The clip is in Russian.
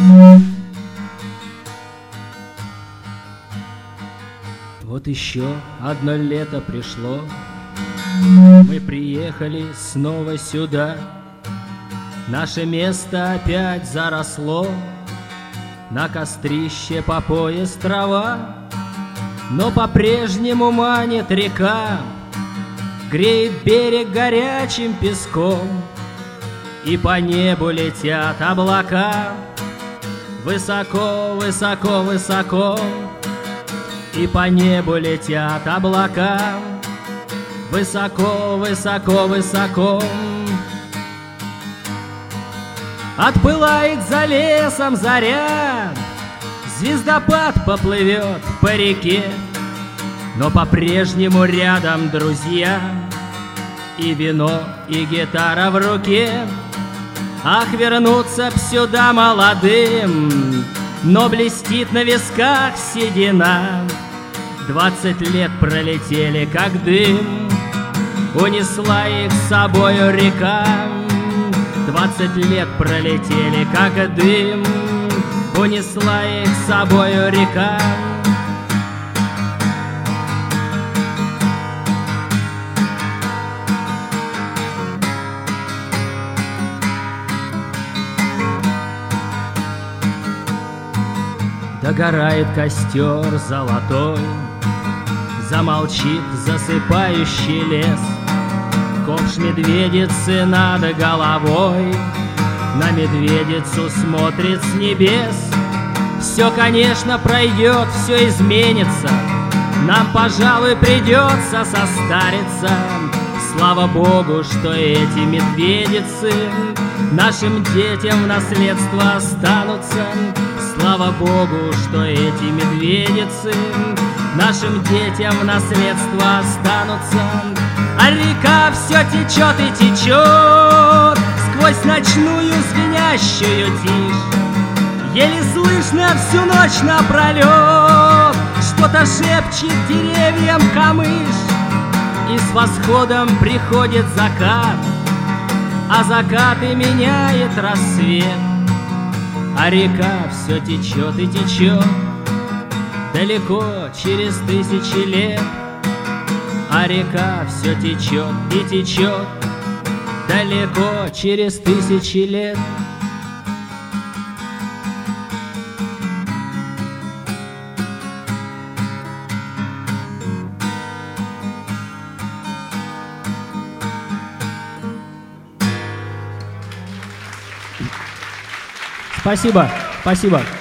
Вот еще одно лето пришло, мы приехали снова сюда. Наше место опять заросло, на кострище по пояс трава, но по-прежнему манит река, греет берег горячим песком, и по небу летят облака. Высоко, высоко, высоко, и по небу летят облака. Высоко, высоко, высоко. Отпылает за лесом заря, звездопад поплывет по реке, но по-прежнему рядом друзья, и вино, и гитара в руке. Ах, вернуться б сюда молодым, но блестит на висках седина. 20 лет пролетели, как дым, унесла их с собою река. 20 лет пролетели, как дым, унесла их с собою река. Догорает костер золотой, замолчит засыпающий лес. Ковш медведицы над головой на медведицу смотрит с небес. Все, конечно, пройдет, все изменится, нам, пожалуй, придется состариться. Слава Богу, что эти медведицы нашим детям в наследство останутся. Слава Богу, что эти медведицы нашим детям в наследство останутся. А река все течет и течет сквозь ночную звенящую тишь. Еле слышно всю ночь напролет что-то шепчет деревьям камыш. И с восходом приходит закат, а закат и меняет рассвет. А река все течет и течет далеко через тысячи лет. А река все течет и течет далеко через тысячи лет. Спасибо, спасибо.